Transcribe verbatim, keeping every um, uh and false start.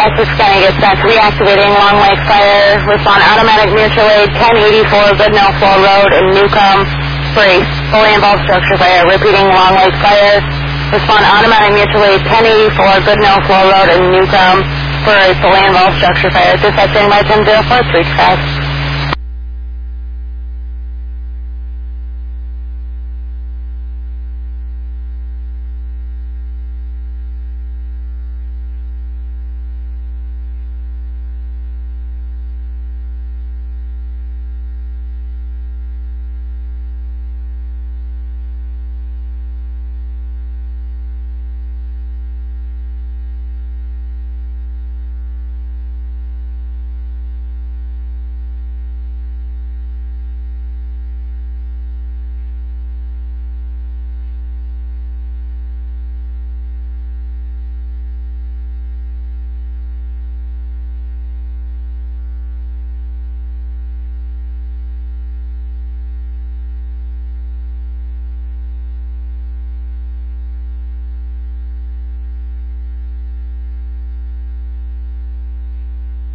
five six County gets back reactivating Long Lake Fire. Respond automatic mutual aid ten eighty-four Goodnow Floor Road in Newcomb for a fully involved structure fire. Repeating Long Lake Fire. Respond automatic mutual aid ten eighty-four Goodnow Floor Road in Newcomb for a fully involved structure fire. Dispatching by ten oh four, three fast.